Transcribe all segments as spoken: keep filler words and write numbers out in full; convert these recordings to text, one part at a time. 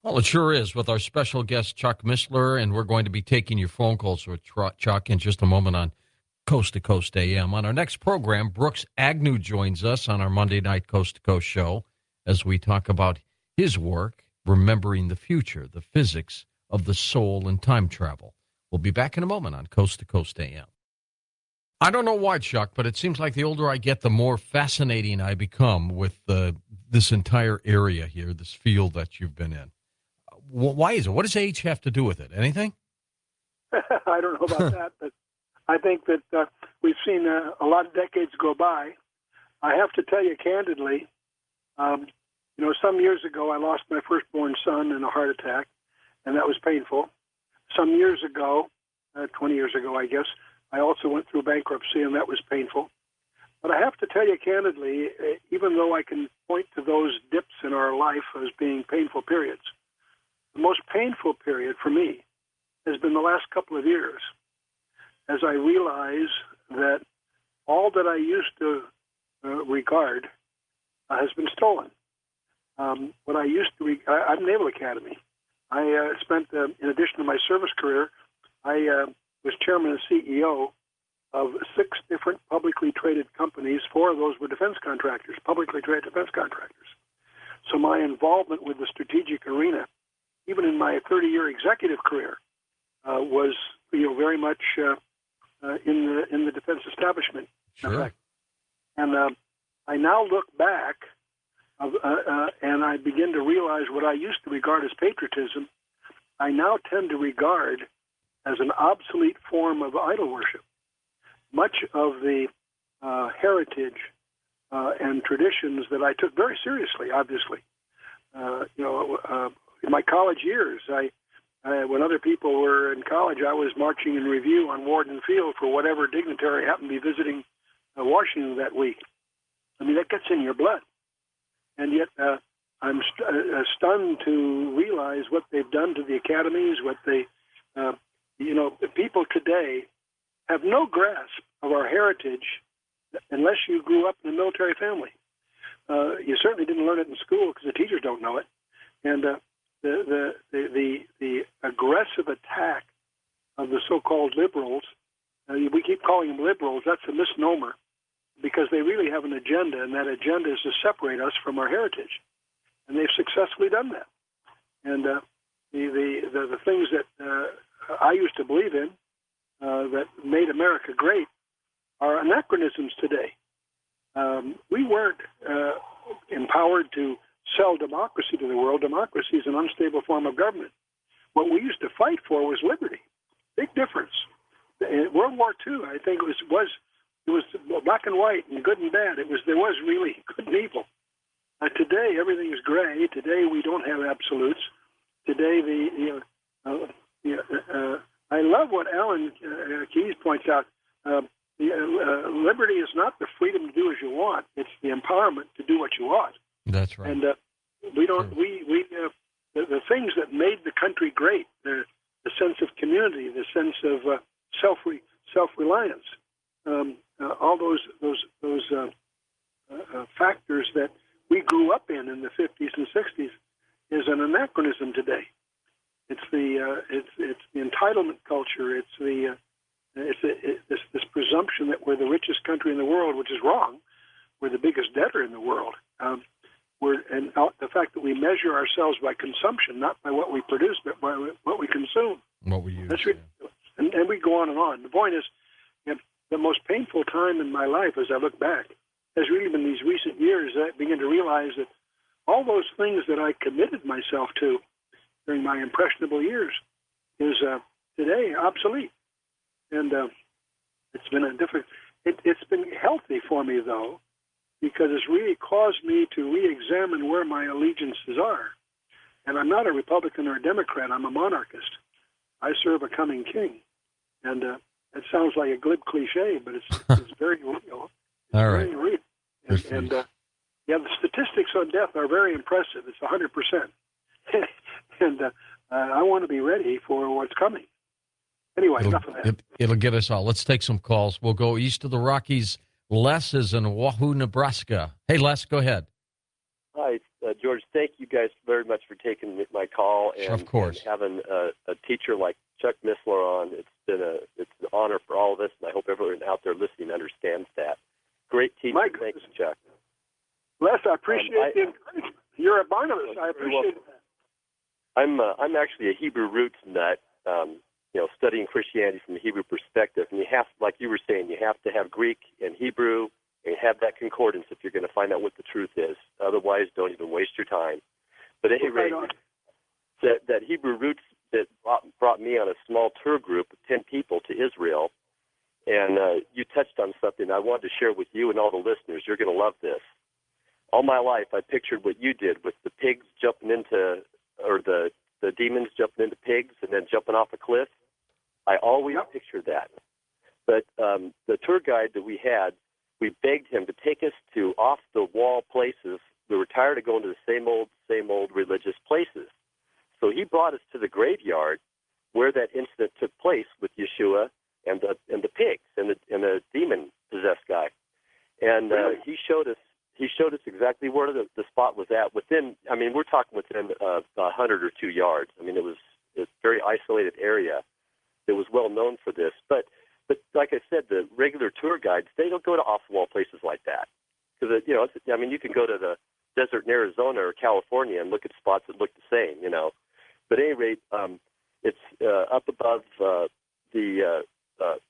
Well, it sure is with our special guest, Chuck Missler, and we're going to be taking your phone calls with Chuck in just a moment on Coast to Coast A M. On our next program, Brooks Agnew joins us on our Monday night Coast to Coast show as we talk about his work, Remembering the Future, the physics of the soul and time travel. We'll be back in a moment on Coast to Coast A M. I don't know why, Chuck, but it seems like the older I get, the more fascinating I become with uh, this entire area here, this field that you've been in. Why is it? What does age have to do with it? Anything? I don't know about that, but I think that uh, we've seen uh, a lot of decades go by. I have to tell you candidly, um, you know, some years ago I lost my firstborn son in a heart attack, and that was painful. Some years ago, uh, twenty years ago, I guess, I also went through bankruptcy, and that was painful. But I have to tell you candidly, uh, even though I can point to those dips in our life as being painful periods, the most painful period for me has been the last couple of years, as I realize that all that I used to uh, regard uh, has been stolen. Um, what I used to, re- I, I'm Naval Academy. I uh, spent, uh, in addition to my service career, I uh, was chairman and C E O of six different publicly traded companies. Four of those were defense contractors, publicly traded defense contractors. So my involvement with the strategic arena, even in my thirty-year executive career, uh, was you know very much uh, uh, in the in the defense establishment. Sure. And uh, I now look back, uh, uh, and I begin to realize what I used to regard as patriotism, I now tend to regard as an obsolete form of idol worship. Much of the uh, heritage uh, and traditions that I took very seriously, obviously, uh, you know. Uh, In my college years, I, uh, when other people were in college, I was marching in review on Warden Field for whatever dignitary happened to be visiting uh, Washington that week. I mean, that gets in your blood. And yet uh, I'm st- uh, stunned to realize what they've done to the academies, what they, uh, you know, the people today have no grasp of our heritage unless you grew up in a military family. Uh, you certainly didn't learn it in school because the teachers don't know it. And uh, The, the the the the aggressive attack of the so-called liberals, uh, we keep calling them liberals, that's a misnomer, because they really have an agenda, and that agenda is to separate us from our heritage. And they've successfully done that. And uh, the, the, the, the things that uh, I used to believe in uh, that made America great are anachronisms today. Um, we weren't uh, empowered to sell democracy to the world. Democracy is an unstable form of government. What we used to fight for was liberty. Big difference. In World War Two, I think it was was it was black and white and good and bad. It was there was really good and evil. Uh, today, everything is gray. Today, we don't have absolutes. Today, the you know, uh, you know uh, I love what Alan uh, Keyes points out. Uh, the, uh, liberty is not the freedom to do as you want. It's the empowerment to do what you ought. That's right. And uh, we don't. Sure. We we uh, the, the things that made the country great, the, the sense of community, the sense of uh, self self reliance, um, uh, all those those those uh, uh, factors that we grew up in in the fifties and sixties, is an anachronism today. It's the uh, it's it's the entitlement culture. It's the uh, it's a, it, this this presumption that we're the richest country in the world, which is wrong. We're the biggest debtor in the world. Um, We're, and the fact that we measure ourselves by consumption, not by what we produce, but by what we consume. What we use. That's ridiculous. Yeah. And, and we go on and on. The point is, you know, the most painful time in my life as I look back has really been these recent years. I begin to realize that all those things that I committed myself to during my impressionable years is uh, today obsolete. And uh, it's been a different, it, it's been healthy for me, though, because it's really caused me to re-examine where my allegiances are. And I'm not a Republican or a Democrat. I'm a monarchist. I serve a coming king. And uh, it sounds like a glib cliche, but it's it's very real. It's All right. very real. And, and uh, yeah, the statistics on death are very impressive. It's one hundred percent. and uh, uh, I want to be ready for what's coming. Anyway, it'll, enough of that. It, it'll get us all. Let's take some calls. We'll go east of the Rockies. Les is in Wahoo, Nebraska. Hey, Les, go ahead. Hi, uh, uh, George, thank you guys very much for taking my call and, of course. and having a, a teacher like Chuck Missler on. It's been a it's an honor for all of us, and I hope everyone out there listening understands that. Great teacher. Mike, thank you, Chuck. Les, I appreciate um, I, the encouragement. You're a Barnabas. I appreciate that. I'm uh, I'm actually a Hebrew roots nut. Um, you know, studying Christianity from the Hebrew perspective, and you have, like you were saying, you have to have Greek and Hebrew, and have that concordance if you're going to find out what the truth is. Otherwise, don't even waste your time. But at any rate, that that Hebrew roots that brought, brought me on a small tour group of ten people to Israel, and uh, you touched on something I wanted to share with you and all the listeners. You're going to love this. All my life, I pictured what you did with the pigs jumping into, or the, the demons jumping into pigs and then jumping off a cliff. I always yep. pictured that. But um, the tour guide that we had, we begged him to take us to off-the-wall places. We were tired of going to the same old, same old religious places. So he brought us to the graveyard where that incident took place with Yeshua and the and the pigs and the and the demon-possessed guy. And uh, he showed us he showed us exactly where the, the spot was at. Within, I mean, we're talking within uh, a hundred or two yards. I mean, it was a very isolated area that was well known for this. But but like I said, the regular tour guides, they don't go to off-the-wall places like that because you know, it's, I mean, you can go to the desert in Arizona or California and look at spots that look the same, you know. But at any rate, um, it's uh, up above uh, the uh, uh,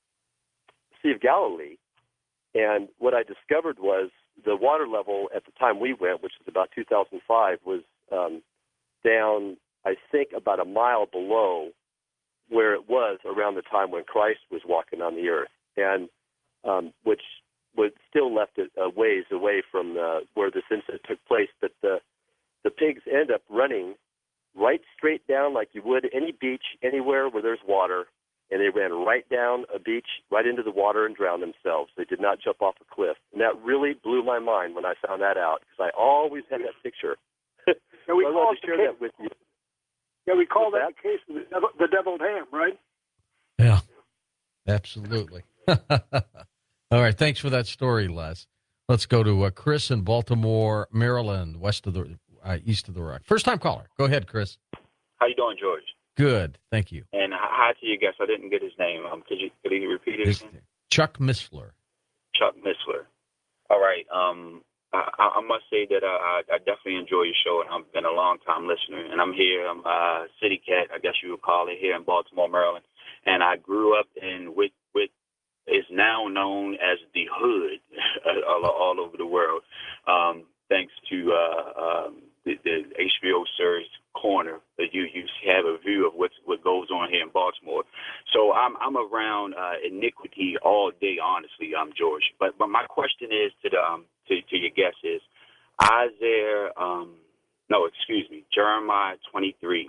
Sea of Galilee, and what I discovered was the water level at the time we went, which was about two thousand five, was um, down, I think, about a mile below where it was around the time when Christ was walking on the earth, and um, which would still left it a ways away from the, where this incident took place. But the the pigs end up running right straight down like you would any beach, anywhere where there's water, and they ran right down a beach, right into the water and drowned themselves. They did not jump off a cliff. And that really blew my mind when I found that out, because I always had that picture. Yeah, we so I call wanted to it share the that with you. Yeah, we call What's that, that the case of the, devil, the deviled ham, right? Yeah, absolutely. All right, thanks for that story, Les. Let's go to uh, Chris in Baltimore, Maryland, west of the uh, east of the Rock. First time caller. Go ahead, Chris. How you doing, George? Good, thank you. And hi to your guest. I didn't get his name. Um, could you could you repeat it It's again? Chuck Missler. Chuck Missler. All right. Um, I, I must say that uh, I, I definitely enjoy your show, and I've been a long time listener. And I'm here. I'm a city cat, I guess you would call it, here in Baltimore, Maryland. And I grew up in with with is now known as the hood all, all over the world, um, thanks to uh, um, the, the H B O series Corner. That you you have a view of what's what goes on here in Baltimore. So I'm I'm around uh, iniquity all day, honestly. I'm George. But but my question is to the um, to, to your guest is Isaiah um, no excuse me Jeremiah twenty-three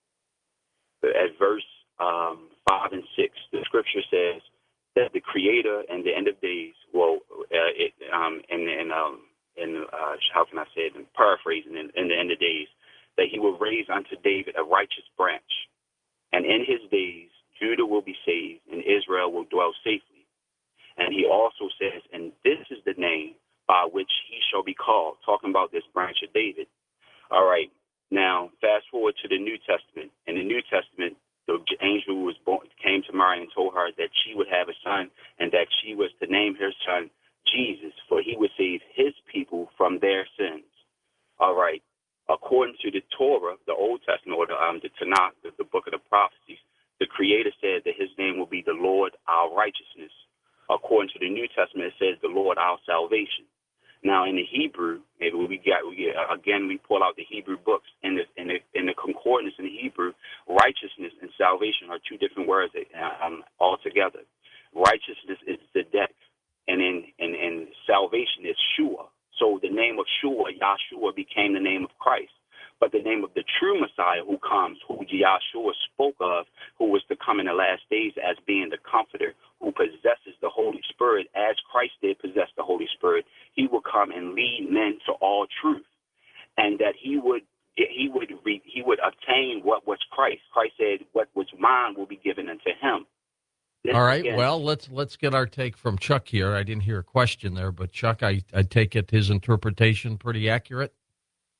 at verse um, five and six. The scripture says that the Creator and the end of days will uh, it um and and um and uh, how can I say it? In paraphrasing, in, in the end of days, that He will raise unto David a righteous branch, and in His days Judah will be saved, and Israel will dwell safely. And He also says, and this is the name by which He shall be called, talking about this branch of David. All right, now fast forward to the New Testament. In the New Testament, the angel who was born came to Mary and told her that she would have a son, and that she was to name her son Jesus, for he would save his people from their sins. All right. According to the Torah, the Old Testament, or the, um, the Tanakh, the, the book of the prophecies, the Creator said that His name will be the Lord our righteousness. According to the New Testament, it says the Lord our salvation. Now, in the Hebrew, maybe we got we get, again we pull out the Hebrew books. In the in the in the concordance in the Hebrew, righteousness and salvation are two different words um, altogether. Righteousness is tzedek, and in and, and salvation is shua. So the name of Shua, Yahshua, became the name of Christ. But the name of the true Messiah who comes, who Yahshua spoke of, who was to come in the last days as being the Comforter, who possesses the Holy Spirit, as Christ did possess the Holy Spirit, He will come and lead men to all truth, and that He would he would re, he would obtain what was Christ. Christ said, "What was mine will be given unto Him." This All right. again, Well, let's let's get our take from Chuck here. I didn't hear a question there, but Chuck, I, I take it his interpretation pretty accurate.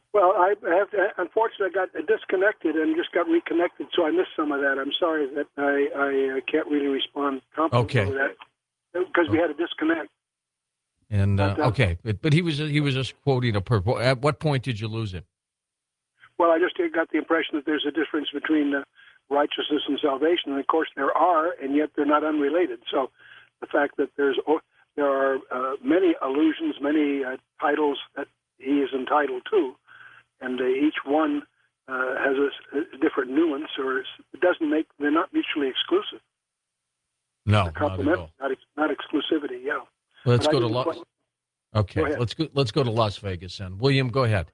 Well, I have to, unfortunately I got disconnected and just got reconnected, so I missed some of that. I'm sorry that I, I uh, can't really respond competently Okay. to that because we had a disconnect. And uh, But, uh, okay, but, but he was he was just quoting a purple. At what point did you lose him? Well, I just got the impression that there's a difference between uh, righteousness and salvation, and of course there are, and yet they're not unrelated. So the fact that there's oh, there are uh, many allusions, many uh, titles that he is entitled to, and uh, each one uh, has a, a different nuance, or it doesn't make they're not mutually exclusive. No, They're not at complementary, all. not, ex- not exclusivity. Yeah. Let's But I go to didn't Las. quite- Okay, Go ahead. let's go. Let's go to Las Vegas then. William, go ahead.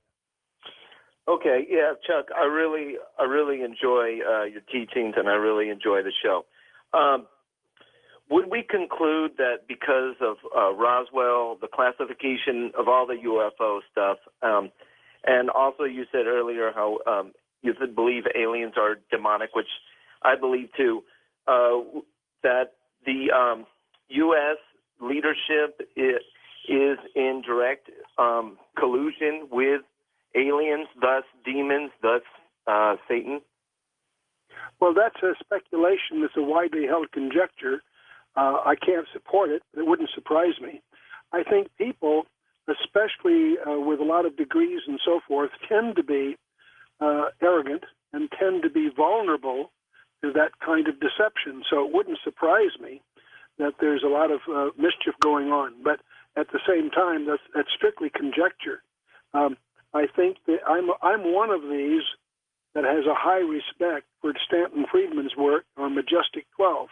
Okay, yeah, Chuck, I really, I really enjoy uh, your teachings, and I really enjoy the show. Um, would we conclude that because of uh, Roswell, the classification of all the U F O stuff, um, and also you said earlier how um, you believe aliens are demonic, which I believe too, uh, that the um, U S leadership is, is in direct um, collusion with aliens, thus demons, thus uh, Satan? Well, that's a speculation. That's a widely held conjecture. Uh, I can't support it. It wouldn't surprise me. I think people, especially uh, with a lot of degrees and so forth, tend to be uh, arrogant and tend to be vulnerable to that kind of deception. So it wouldn't surprise me that there's a lot of uh, mischief going on. But at the same time, that's, that's strictly conjecture. Um, I think that I'm I'm one of these that has a high respect for Stanton Friedman's work on Majestic twelve.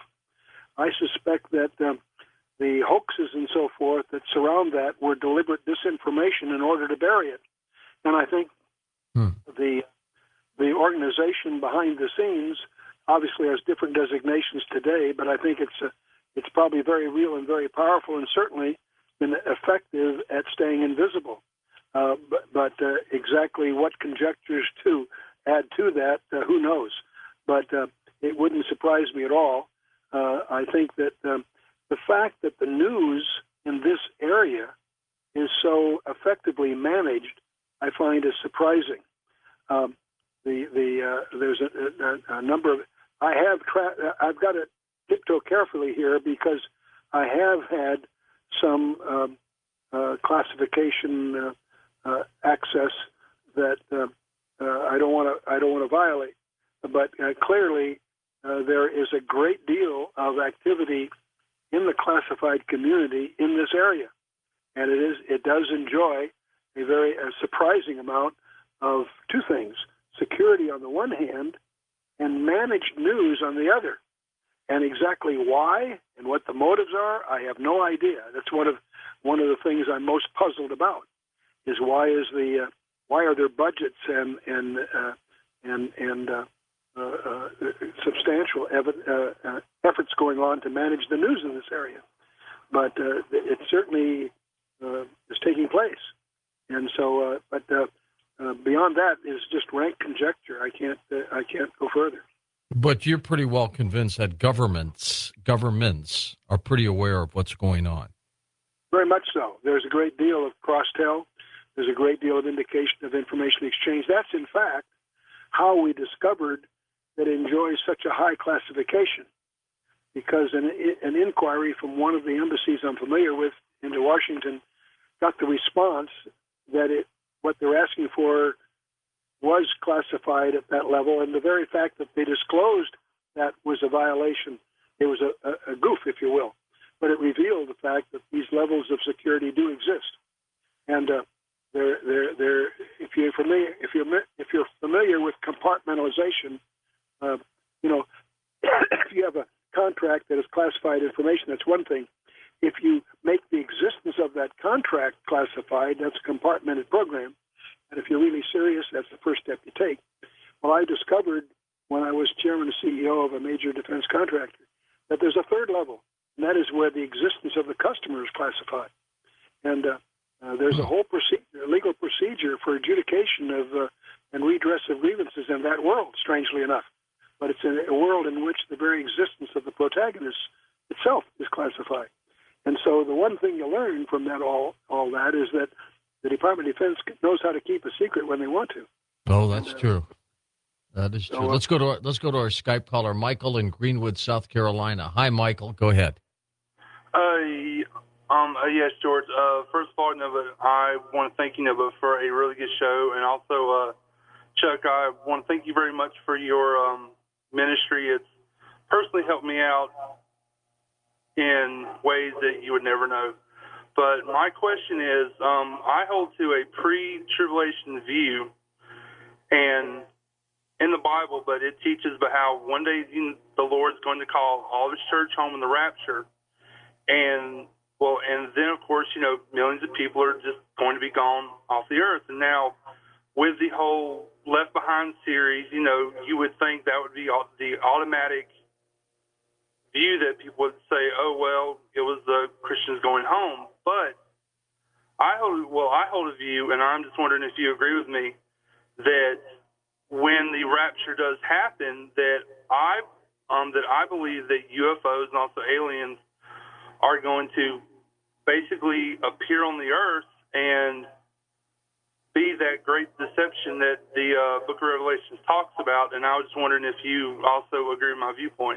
I suspect that um, the hoaxes and so forth that surround that were deliberate disinformation in order to bury it. And I think Hmm. the the organization behind the scenes obviously has different designations today, but I think it's a, it's probably very real and very powerful, and certainly been effective at staying invisible. Uh, but but uh, exactly what conjectures to add to that, uh, who knows? But uh, it wouldn't surprise me at all. Uh, I think that um, the fact that the news in this area is so effectively managed, I find is surprising. Um, the the uh, there's a, a, a number of I have tra- I've got to tiptoe carefully here because I have had some um, uh, classification. Uh, Uh, access that uh, uh, I don't want to I don't want to violate, but uh, clearly uh, there is a great deal of activity in the classified community in this area, and it is it does enjoy a very a surprising amount of two things: security on the one hand, and managed news on the other. And exactly why and what the motives are, I have no idea. That's one of one of the things I'm most puzzled about. Is why is the uh, why are there budgets and and uh, and and uh, uh, uh, substantial ev- uh, uh, efforts going on to manage the news in this area? But uh, it certainly uh, is taking place, and so. Uh, but uh, uh, beyond that is just rank conjecture. I can't uh, I can't go further. But you're pretty well convinced that governments governments are pretty aware of what's going on. Very much so. There's a great deal of cross-tell. There's a great deal of indication of information exchange. That's, in fact, how we discovered that it enjoys such a high classification, because an, an inquiry from one of the embassies I'm familiar with into Washington got the response that it what they're asking for was classified at that level, and the very fact that they disclosed that was a violation. It was a, a, a goof, if you will, but it revealed the fact that these levels of security do exist. And uh, they're, they're, they're, if you're familiar, if you're if you're familiar with compartmentalization, uh, you know, if you have a contract that is classified information, that's one thing. If you make the existence of that contract classified, that's a compartmented program. And if you're really serious, that's the first step you take. Well, I discovered when I was chairman and C E O of a major defense contractor that there's a third level, and that is where the existence of the customer is classified. And uh, uh, there's a whole procedure, legal procedure for adjudication of uh, and redress of grievances in that world, strangely enough. But it's in a world in which the very existence of the protagonist itself is classified. And so the one thing you learn from that all all that is that the Department of Defense knows how to keep a secret when they want to. Oh, that's And, uh, true. That is so, true. uh, Let's go to our, let's go to our Skype caller, Michael in Greenwood, South Carolina. Hi, Michael. Go ahead. Uh, um, uh, yes, George. Uh, first of all, Nova, I want to thank you, Nova, for a really good show, and also, uh, Chuck, I want to thank you very much for your um, ministry. It's personally helped me out in ways that you would never know. But my question is, um, I hold to a pre-tribulation view, and in the Bible, but it teaches about how one day you, the Lord's going to call all of His church home in the rapture, and well, and then of course, you know, millions of people are just going to be gone off the earth. And now, with the whole Left Behind series, you know, you would think that would be the automatic view that people would say, oh, well, it was the Christians going home. But I hold, well, I hold a view, and I'm just wondering if you agree with me, that when the rapture does happen, that I, um, that I believe that U F Os and also aliens are going to basically appear on the earth and be that great deception that the uh, Book of Revelation talks about. And I was just wondering if you also agree with my viewpoint.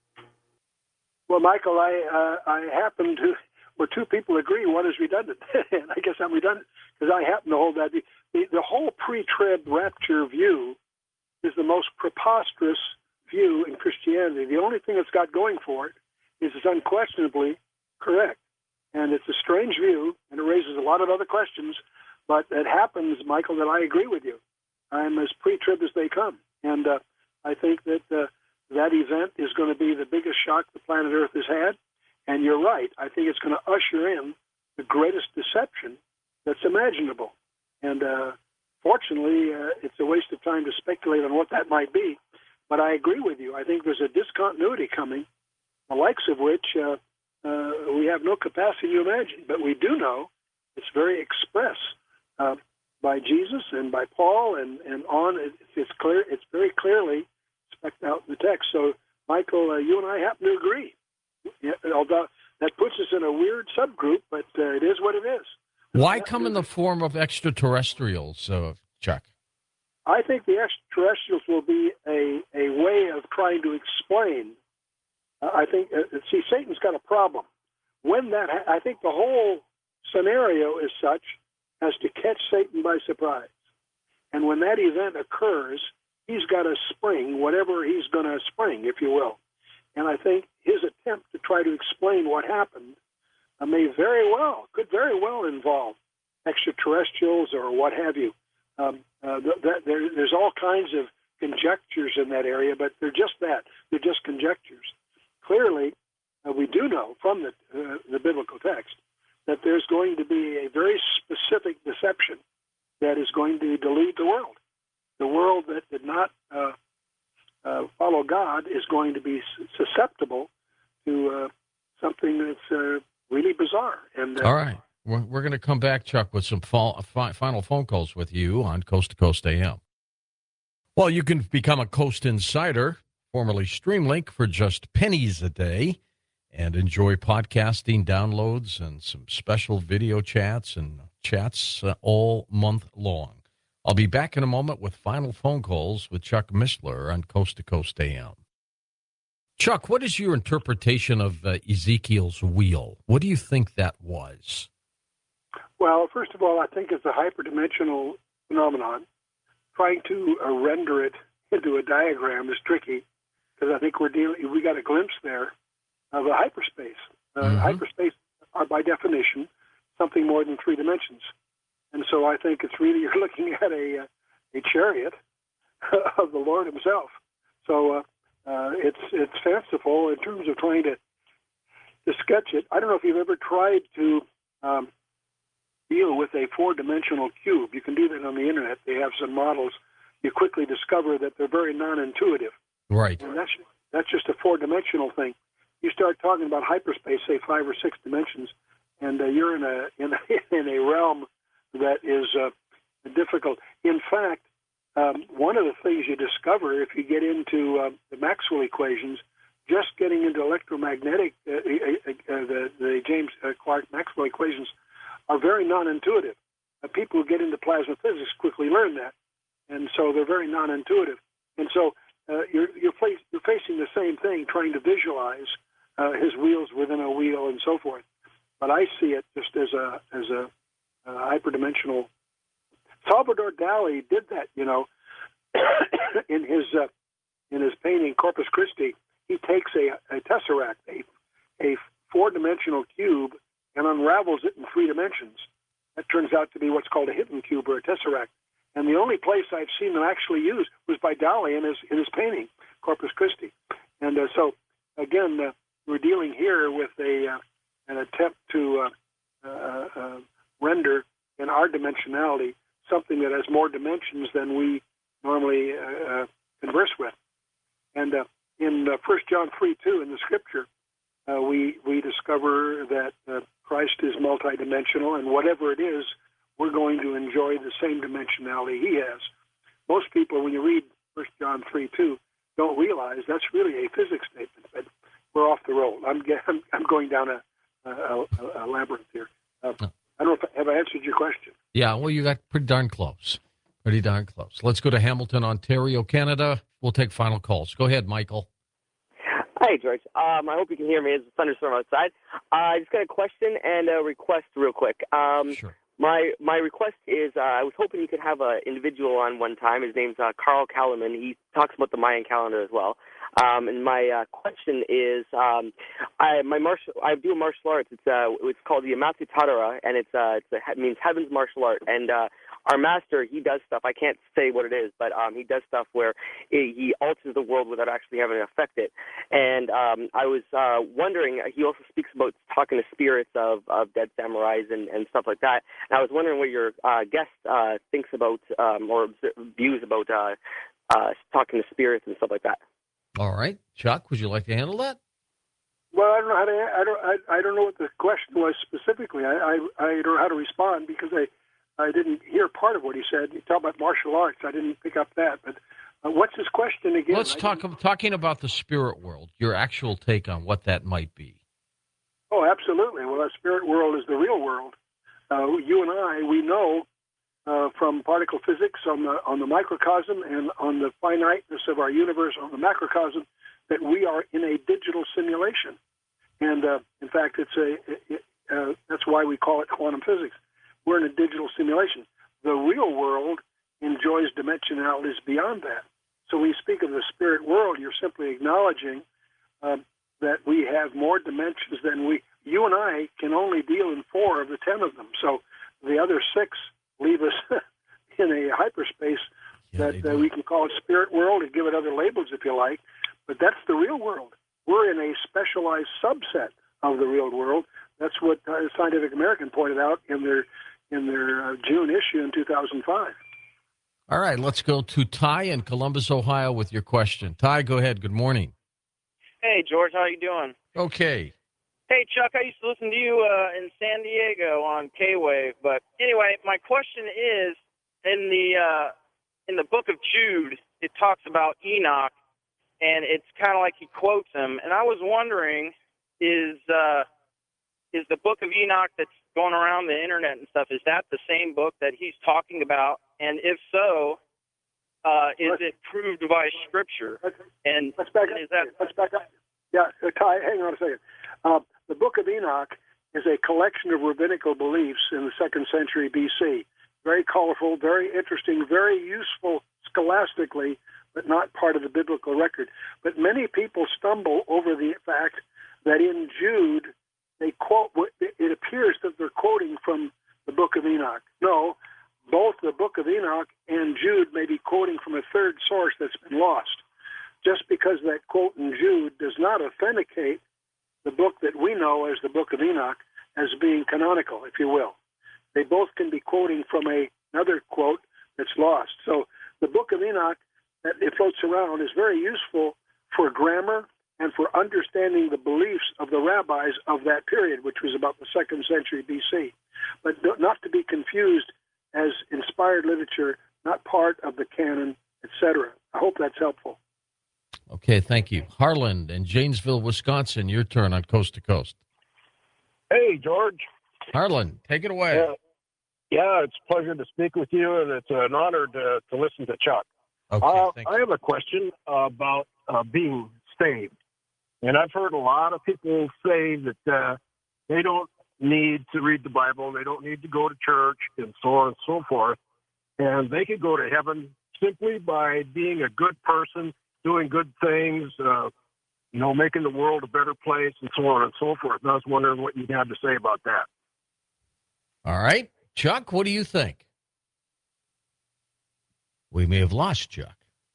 Well, Michael, I uh, I happen to, well, two people agree. One is redundant, and I guess I'm redundant because I happen to hold that view. The, the whole pre-trib rapture view is the most preposterous view in Christianity. The only thing it's got going for it is it's unquestionably correct. And it's a strange view, and it raises a lot of other questions, but it happens, Michael, that I agree with you. I'm as pre-trib as they come. And uh, I think that uh, that event is going to be the biggest shock the planet Earth has had. And you're right. I think it's going to usher in the greatest deception that's imaginable. And uh, fortunately, uh, it's a waste of time to speculate on what that might be. But I agree with you. I think there's a discontinuity coming, the likes of which uh, uh, we have no capacity to imagine. But we do know it's very express uh, by Jesus and by Paul and, and on. It, it's clear. It's very clearly specced out in the text. So, Michael, uh, you and I happen to agree. Yeah, although that puts us in a weird subgroup, but uh, it is what it is. Why come in the form of extraterrestrials, uh, Chuck? I think the extraterrestrials will be a, a way of trying to explain. Uh, I think, uh, see, Satan's got a problem. When that, ha- I think the whole scenario is such as to catch Satan by surprise. And when that event occurs, he's got to spring whatever he's going to spring, if you will. And I think his attempt to try to explain what happened uh, may very well, could very well involve extraterrestrials or what have you. Um, uh, th- that, there, there's all kinds of conjectures in that area, but they're just that. They're just conjectures. Clearly, uh, we do know from the, uh, the biblical text that there's going to be a very specific deception that is going to delude the world. The world that did not uh, uh, follow God is going to be susceptible to uh, something that's uh, really bizarre. And uh, all right. We're, we're going to come back, Chuck, with some fall, fi- final phone calls with you on Coast to Coast A M. Well, you can become a Coast Insider, formerly Streamlink, for just pennies a day and enjoy podcasting downloads and some special video chats and chats uh, all month long. I'll be back in a moment with final phone calls with Chuck Missler on Coast to Coast A M. Chuck, what is your interpretation of uh, Ezekiel's wheel? What do you think that was? Well, first of all, I think it's a hyperdimensional phenomenon. Trying to uh, render it into a diagram is tricky because I think we're dealing. We got a glimpse there of a hyperspace. Uh, Mm-hmm. Hyperspace are by definition something more than three dimensions, and so I think it's really you're looking at a uh, a chariot of the Lord Himself. So uh, uh, it's it's fanciful in terms of trying to to sketch it. I don't know if you've ever tried to. Um, deal with a four-dimensional cube. You can do that on the internet. They have some models. You quickly discover that they're very non-intuitive. Right. And that's that's just a four-dimensional thing. You start talking about hyperspace, say five or six dimensions, and uh, you're in a in a, in a realm that is uh, difficult. In fact, um, one of the things you discover if you get into uh, the Maxwell equations, just getting into electromagnetic, uh, uh, uh, the, the James uh, Clerk Maxwell equations, are very non-intuitive. uh, people who get into plasma physics quickly learn that, and so they're very non-intuitive. And so uh, you're you're, face, you're facing the same thing, trying to visualize uh, his wheels within a wheel and so forth. But I see it just as a as a, a hyperdimensional. Salvador Dali did that, you know, in his uh, in his painting Corpus Christi. He takes a, a tesseract, a a four-dimensional cube, and unravels it in three dimensions. That turns out to be what's called a hidden cube or a tesseract. And the only place I've seen them actually used was by Dali in his in his painting Corpus Christi. And uh, so again, uh, we're dealing here with a uh, an attempt to uh, uh, uh, render in our dimensionality something that has more dimensions than we normally uh, uh, converse with. And uh, in uh, First John three two in the Scripture, uh, we we discover that uh, Christ is multidimensional, and whatever it is, we're going to enjoy the same dimensionality he has. Most people, when you read First John three two, don't realize that's really a physics statement. But we're off the road. I'm I'm, I'm going down a, a, a, a labyrinth here. Uh, I don't know if have I answered your question. Yeah, well, you got pretty darn close. Pretty darn close. Let's go to Hamilton, Ontario, Canada. We'll take final calls. Go ahead, Michael. Hi, George. Um, I hope you can hear me. It's a thunderstorm outside. Uh, I just got a question and a request real quick. Um, Sure. My my request is uh, I was hoping you could have an individual on one time. His name's uh, Carl Kallerman. He talks about the Mayan calendar as well. Um, and my uh, question is, um, I my martial I do martial arts. It's uh, it's called the Amatsu Tatara, and it's uh, it's a, it means heaven's martial art. And uh, our master, he does stuff. I can't say what it is, but um, he does stuff where he, he alters the world without actually having to affect it. And um, I was uh, wondering, he also speaks about talking to spirits of, of dead samurais and, and stuff like that. And I was wondering what your uh, guest uh, thinks about um, or views about uh, uh, talking to spirits and stuff like that. All right. Chuck, would you like to handle that? Well, I don't know how to. I don't. I, I don't know what the question was specifically. I, I I don't know how to respond because I I didn't hear part of what he said. He talked about martial arts. I didn't pick up that. But uh, what's his question again? Let's I talk didn't... talking about the spirit world. Your actual take on what that might be. Oh, absolutely. Well, the spirit world is the real world. Uh, you and I, we know uh, from particle physics on the on the microcosm and on the finiteness of our universe on the macrocosm that we are in a digital simulation. And uh, in fact, it's a it, uh, that's why we call it quantum physics. We're in a digital simulation. The real world enjoys dimensionalities beyond that. So when you speak of the spirit world, you're simply acknowledging um, that we have more dimensions than we. You and I can only deal in four of the ten of them. So the other six leave us in a hyperspace Yeah, that uh, we can call it spirit world and give it other labels if you like. But that's the real world. We're in a specialized subset of the real world. That's what uh, Scientific American pointed out in their in their uh, June issue in two thousand five. All right, let's go to Ty in Columbus, Ohio, with your question. Ty, go ahead. Good morning. Hey, George, how you doing? Okay. Hey, Chuck, I used to listen to you uh, in San Diego on K-Wave. But anyway, my question is, in the uh, in the book of Jude, it talks about Enoch, and it's kind of like he quotes him. And I was wondering, is uh, is the book of Enoch that's going around the internet and stuff, is that the same book that he's talking about? And if so, uh, is it proved by Scripture? And let's back up. is that Let's back up. Yeah, uh, Ty, hang on a second. Uh, the Book of Enoch is a collection of rabbinical beliefs in the second century B C. Very colorful, very interesting, very useful scholastically, but not part of the biblical record. But many people stumble over the fact that in Jude, they quote. It appears that they're quoting from the Book of Enoch. No, both the Book of Enoch and Jude may be quoting from a third source that's been lost. Just because that quote in Jude does not authenticate the book that we know as the Book of Enoch as being canonical, if you will. They both can be quoting from a, another quote that's lost. So the Book of Enoch that it floats around is very useful for grammar and for understanding the beliefs of the rabbis of that period, which was about the second century B C. But not to be confused as inspired literature, not part of the canon, et cetera. I hope that's helpful. Okay, thank you. Harlan in Janesville, Wisconsin, your turn on Coast to Coast. Hey, George. Harlan, take it away. Uh, Yeah, it's a pleasure to speak with you, and it's an honor to, to listen to Chuck. Okay, uh, thank I you. have a question about uh, being saved. And I've heard a lot of people say that uh, they don't need to read the Bible, they don't need to go to church, and so on and so forth. And they can go to heaven simply by being a good person, doing good things, uh, you know, making the world a better place, and so on and so forth. And I was wondering what you had to say about that. All right. Chuck, what do you think? We may have lost Chuck.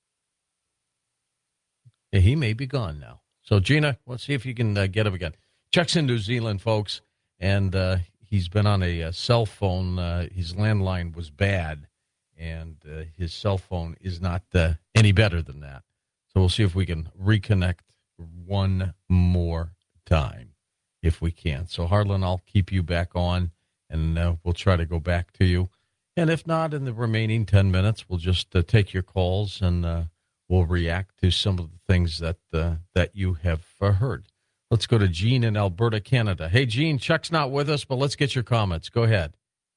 Yeah, he may be gone now. So, Gina, let's see if you can uh, get him again. Chuck's in New Zealand, folks, and uh, he's been on a, a cell phone. Uh, his landline was bad, and uh, his cell phone is not uh, any better than that. So we'll see if we can reconnect one more time, if we can. So, Harlan, I'll keep you back on, and uh, we'll try to go back to you. And if not, in the remaining ten minutes, we'll just uh, take your calls and uh, we'll react to some of the things that uh, that you have uh, heard. Let's go to Gene in Alberta, Canada. Hey, Gene, Chuck's not with us, but let's get your comments. Go ahead.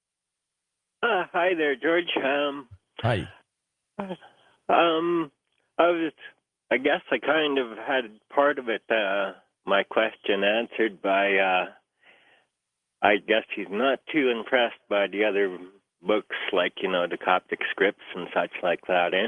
Uh, hi there, George. Um, Hi. Um, I was, I guess I kind of had part of it, uh, my question answered by, uh, I guess he's not too impressed by the other books like, you know, the Coptic scripts and such like that, eh?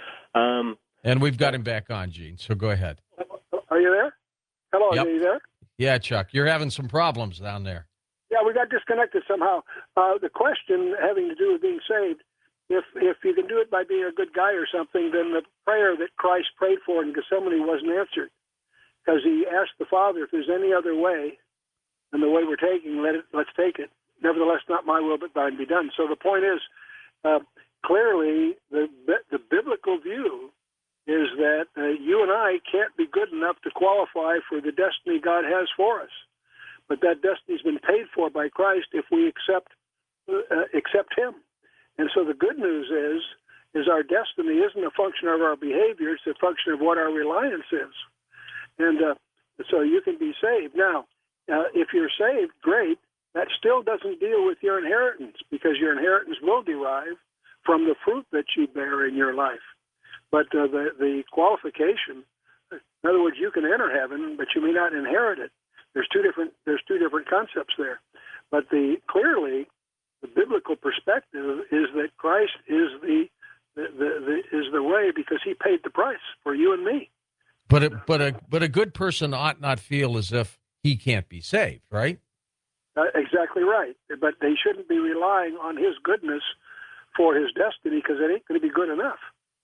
Um, and we've got him back on, Gene, so go ahead. Are you there? Hello, Yep. are you there? Yeah, Chuck, you're having some problems down there. Yeah, we got disconnected somehow. Uh, the question having to do with being saved, if if you can do it by being a good guy or something, then the prayer that Christ prayed for in Gethsemane wasn't answered. Because he asked the Father, if there's any other way than the way we're taking, let it, let's take it. Nevertheless, not my will, but thine be done. So the point is, uh, clearly, the the biblical view is that uh, you and I can't be good enough to qualify for the destiny God has for us. But that destiny's been paid for by Christ if we accept uh, accept Him. And so the good news is, is our destiny isn't a function of our behavior; it's a function of what our reliance is. And uh, so you can be saved. Now, uh, if you're saved, great. That still doesn't deal with your inheritance, because your inheritance will derive from the fruit that you bear in your life. But uh, the the qualification, in other words, you can enter heaven, but you may not inherit it. There's two different there's two different concepts there. But the clearly the biblical perspective is that Christ is the the, the, the is the way, because He paid the price for you and me. But a, but a but a good person ought not feel as if he can't be saved, right? Uh, exactly right. But they shouldn't be relying on his goodness for his destiny, because it ain't going to be good enough.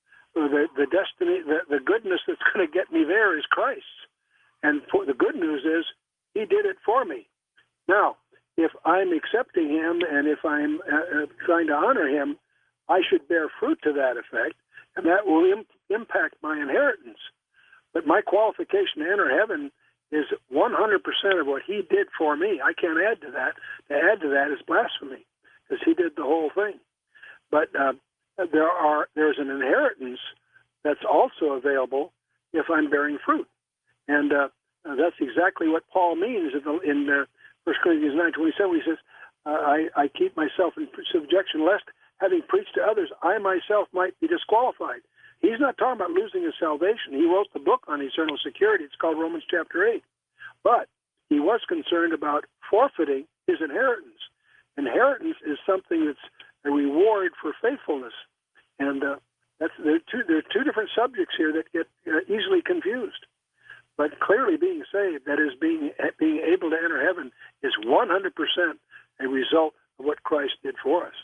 The the destiny, the, the goodness that's going to get me there is Christ's. And for, the good news is He did it for me. Now, if I'm accepting Him and if I'm uh, trying to honor Him, I should bear fruit to that effect, and that will im- impact my inheritance. But my qualification to enter heaven is one hundred percent of what He did for me. I can't add to that. To add to that is blasphemy, because He did the whole thing. But uh, there are there's an inheritance that's also available if I'm bearing fruit. And uh, that's exactly what Paul means in, the, in uh, First Corinthians nine twenty-seven. He says, uh, I, I keep myself in subjection, lest, having preached to others, I myself might be disqualified. He's not talking about losing his salvation. He wrote the book on eternal security. It's called Romans chapter eight. But he was concerned about forfeiting his inheritance. Inheritance is something that's a reward for faithfulness. And uh, that's there are, two, there are two different subjects here that get uh, easily confused. But clearly being saved, that is being being able to enter heaven, is one hundred percent a result of what Christ did for us.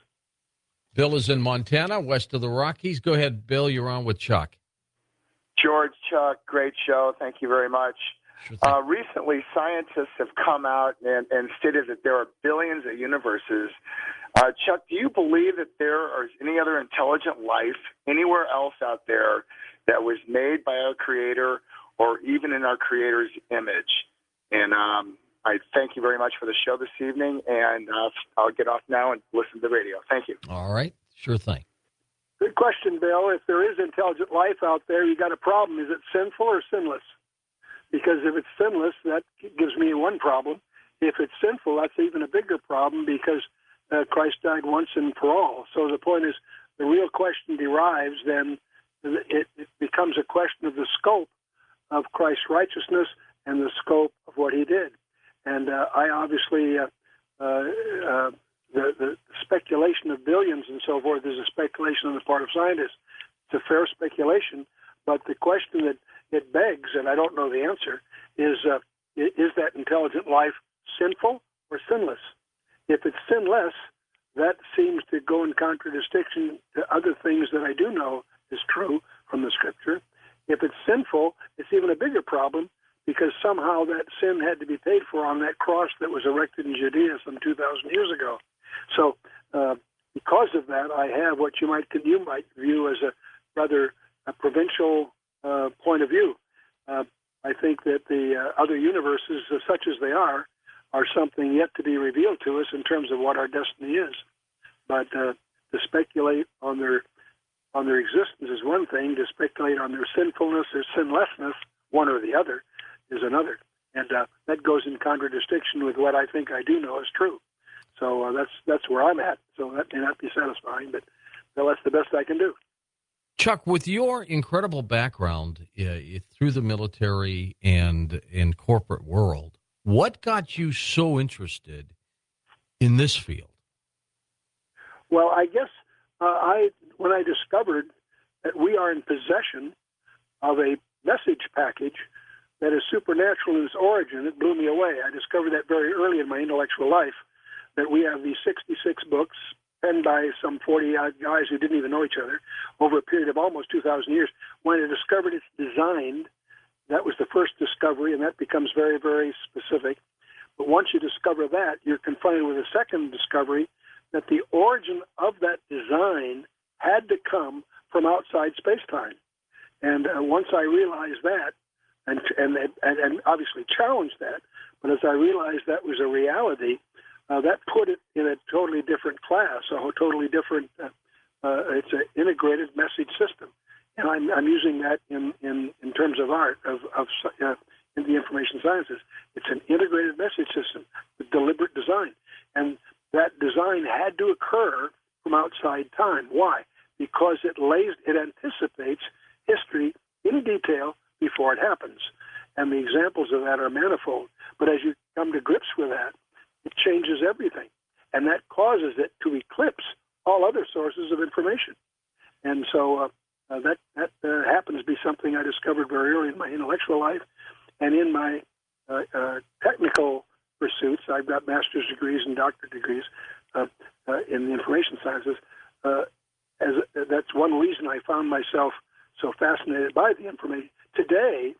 Bill is in Montana, west of the Rockies. Go ahead, Bill. You're on with Chuck. George, Chuck, great show. Thank you very much. Sure uh, recently, scientists have come out and, and stated that there are billions of universes. Uh, Chuck, do you believe that there is any other intelligent life anywhere else out there that was made by our Creator or even in our Creator's image? And um, I thank you very much for the show this evening, and uh, I'll get off now and listen to the radio. Thank you. All right. Sure thing. Good question, Bill. If there is intelligent life out there, you got a problem. Is it sinful or sinless? Because if it's sinless, that gives me one problem. If it's sinful, that's even a bigger problem, because uh, Christ died once and for all. So the point is, the real question derives then, it, it becomes a question of the scope of Christ's righteousness and the scope of what he did. And uh, I obviously, uh, uh, uh, the, the speculation of billions and so forth is a speculation on the part of scientists. It's a fair speculation, but the question that it begs, and I don't know the answer, is uh, is that intelligent life sinful or sinless? If it's sinless, that seems to go in contradistinction to other things that I do know is true from the Scripture. If it's sinful, it's even a bigger problem, because somehow that sin had to be paid for on that cross that was erected in Judea some two thousand years ago. So uh, because of that, I have what you might you might view as a rather a provincial uh, point of view. Uh, I think that the uh, other universes, uh, such as they are, are something yet to be revealed to us in terms of what our destiny is. But uh, to speculate on their on their existence is one thing. To speculate on their sinfulness or sinlessness, one or the other, is another. And uh, that goes in contradistinction with what I think I do know is true. So uh, that's that's where I'm at. So that may not be satisfying, but well, that's the best I can do. Chuck, with your incredible background uh, through the military and in corporate world, what got you so interested in this field? Well, I guess uh, I when I discovered that we are in possession of a message package that is supernatural in its origin, it blew me away. I discovered that very early in my intellectual life, that we have these sixty-six books penned by some forty-odd guys who didn't even know each other over a period of almost two thousand years. When I discovered it's designed, that was the first discovery, and that becomes very, very specific. But once you discover that, you're confronted with a second discovery, that the origin of that design had to come from outside space-time. And uh, once I realized that, and, and, and, and obviously challenged that, but as I realized that was a reality, uh, that put it in a totally different class, a totally different, uh, uh, it's an integrated message system. And I'm, I'm using that in, in, in terms of art, of, of uh, in the information sciences. It's an integrated message system with deliberate design. And that design had to occur from outside time. Why? Because it lays, it anticipates history in detail before it happens. And the examples of that are manifold. But as you come to grips with that, it changes everything. And that causes it to eclipse all other sources of information. And so uh, uh, that, that uh, happens to be something I discovered very early in my intellectual life. And in my uh, uh, technical pursuits, I've got master's degrees and doctorate degrees uh, uh, in the information sciences. Uh, as uh, that's one reason I found myself so fascinated by the information. Today,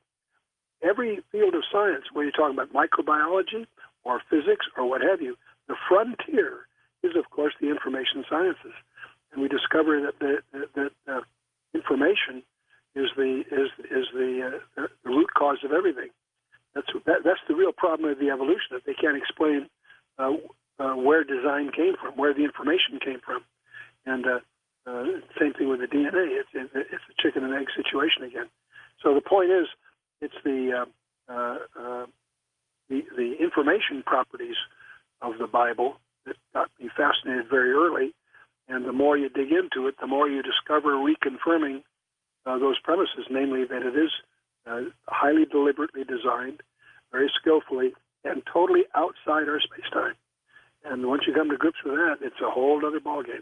every field of science, whether you're talking about microbiology or physics or what have you, the frontier is, of course, the information sciences. And we discover that the, that uh, information is the is is the, uh, the root cause of everything. That's that, that's the real problem of the evolution, that they can't explain uh, uh, where design came from, where the information came from. And uh, uh, same thing with the D N A. It's it's a chicken and egg situation again. So the point is, it's the uh, uh, uh, the the information properties of the Bible that got me fascinated very early. And the more you dig into it, the more you discover reconfirming uh, those premises, namely that it is uh, highly deliberately designed, very skillfully, and totally outside our space-time. And once you come to grips with that, it's a whole other ballgame.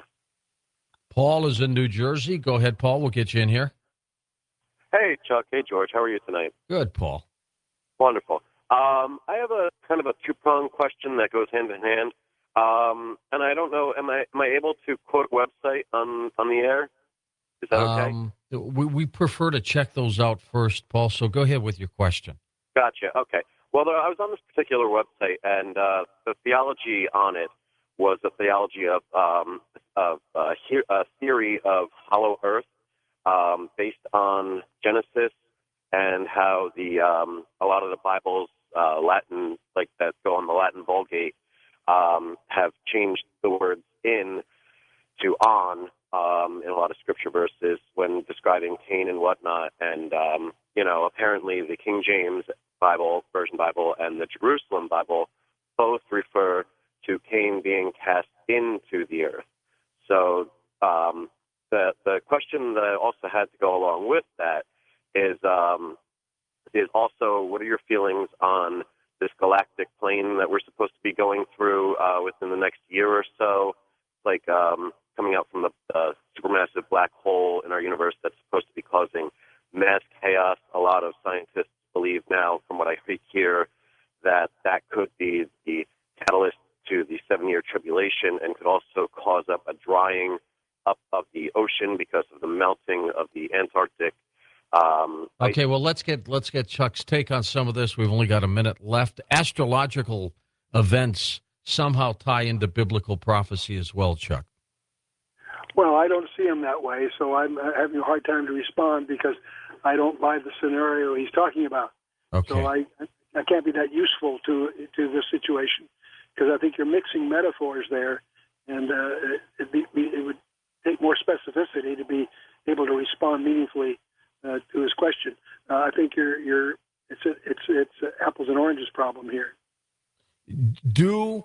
Paul is in New Jersey. Go ahead, Paul. We'll get you in here. Hey, Chuck. Hey, George. How are you tonight? Good, Paul. Wonderful. Um, I have a kind of a two-pronged question that goes hand in hand. Um, and I don't know, am I am I able to quote a website on, on the air? Is that okay? Um, we, we prefer to check those out first, Paul, so go ahead with your question. Gotcha. Okay. Well, there, I was on this particular website, and uh, the theology on it was a theology of, um, of uh, a theory of hollow earth um, based on Genesis and how the um, a lot of the Bible's uh, Latin, like that go on the Latin Vulgate, um, have changed the words in to on um, in a lot of scripture verses when describing Cain and whatnot. And, um, you know, apparently the King James Bible, Version Bible, and the Jerusalem Bible both refer to Cain being cast into the earth. So um, the the question that also had to go along with that is um, is also, what are your feelings on this galactic plane that we're supposed to be going through uh, within the next year or so, like um, coming out from the uh, supermassive black hole in our universe that's supposed to be causing mass chaos? A lot of scientists believe now, from what I hear, that that could be the catalyst to the seven-year tribulation and could also cause up a drying up of the ocean because of the melting of the Antarctic. Um, okay, well, let's get let's get Chuck's take on some of this. We've only got a minute left. Astrological events somehow tie into biblical prophecy as well, Chuck. Well, I don't see him that way, so I'm having a hard time to respond because I don't buy the scenario he's talking about. Okay. So I I can't be that useful to to this situation because I think you're mixing metaphors there, and uh, it, be, it would take more specificity to be able to respond meaningfully uh, to his question. Uh, I think you're you're it's a, it's it's a apples and oranges problem here. Do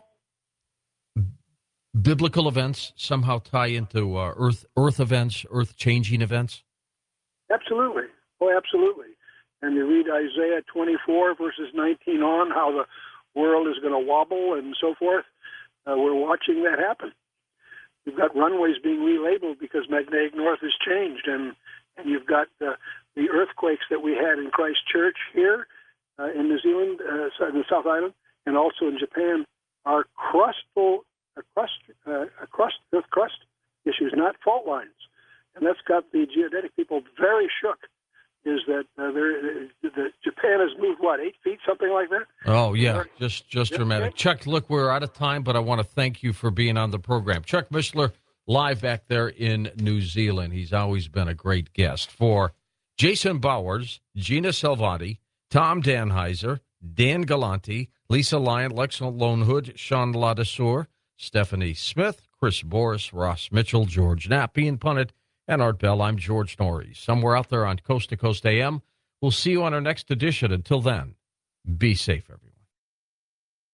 biblical events somehow tie into uh, earth earth events, earth changing events? Absolutely. Oh, absolutely. And you read Isaiah twenty-four verses nineteen on how the world is going to wobble and so forth. Uh, we're watching that happen. You've got runways being relabeled because magnetic north has changed, and and you've got uh, the earthquakes that we had in Christchurch here uh, in New Zealand, uh, in the South Island, and also in Japan are crustal, uh, crust, uh, crust, earth crust issues, not fault lines, and that's got the geodetic people very shook. Is that uh, there? The Japan has moved what, eight feet, something like that? Oh yeah, just just yeah, dramatic. Yeah. Chuck, look, we're out of time, but I want to thank you for being on the program. Chuck Missler, live back there in New Zealand. He's always been a great guest. For Jason Bowers, Gina Salvati, Tom Danheiser, Dan Galanti, Lisa Lyon, Lex Lonehood, Sean Ladesseur, Stephanie Smith, Chris Boris, Ross Mitchell, George Knapp, Ian Punnett, and Art Bell. I'm George Norrie. Somewhere out there on Coast to Coast A M. We'll see you on our next edition. Until then, be safe, everyone.